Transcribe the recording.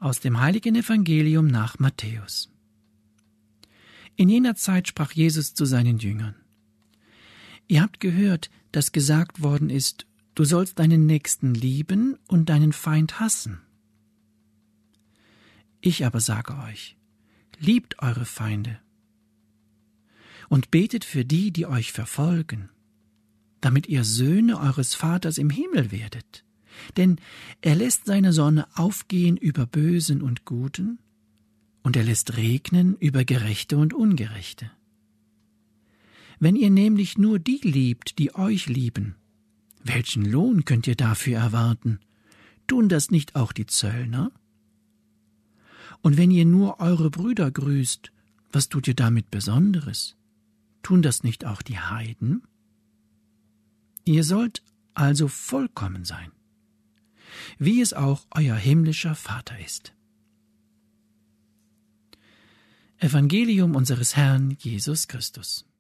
Aus dem heiligen Evangelium nach Matthäus. In jener Zeit sprach Jesus zu seinen Jüngern: Ihr habt gehört, dass gesagt worden ist, du sollst deinen Nächsten lieben und deinen Feind hassen. Ich aber sage euch, liebt eure Feinde und betet für die, die euch verfolgen, damit ihr Söhne eures Vaters im Himmel werdet. Denn er lässt seine Sonne aufgehen über Bösen und Guten, und er lässt regnen über Gerechte und Ungerechte. Wenn ihr nämlich nur die liebt, die euch lieben, welchen Lohn könnt ihr dafür erwarten? Tun das nicht auch die Zöllner? Und wenn ihr nur eure Brüder grüßt, was tut ihr damit Besonderes? Tun das nicht auch die Heiden? Ihr sollt also vollkommen sein, wie es auch euer himmlischer Vater ist. Evangelium unseres Herrn Jesus Christus.